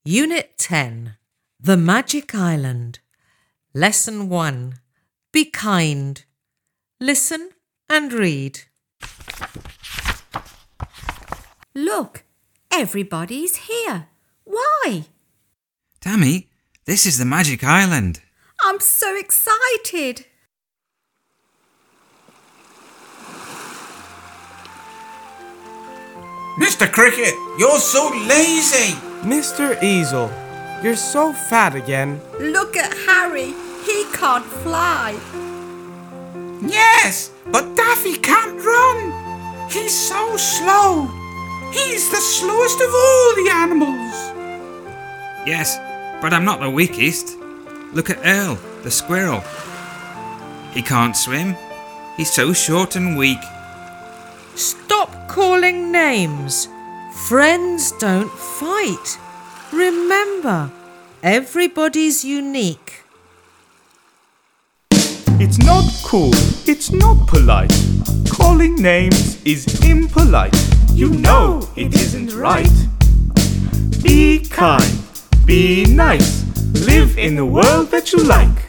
Unit 10, The Magic Island. Lesson 1, Be kind. Listen and read. Look, everybody's here. Why? Tammy, this is the Magic Island. I'm so excited. Mr. Cricket, you're so lazy. Mr. Easel, you're so fat again. Look at Harry. He can't fly. Yes, but Daffy can't run. He's so slow. He's the slowest of all the animals. Yes, but I'm not the weakest. Look at Earl, the squirrel. He can't swim. He's so short and weak. Stop calling names. Friends don't fight. Remember, everybody's unique. It's not cool, it's not polite. Calling names is impolite. You know it isn't right. Be kind, be nice. Live in the world that you like.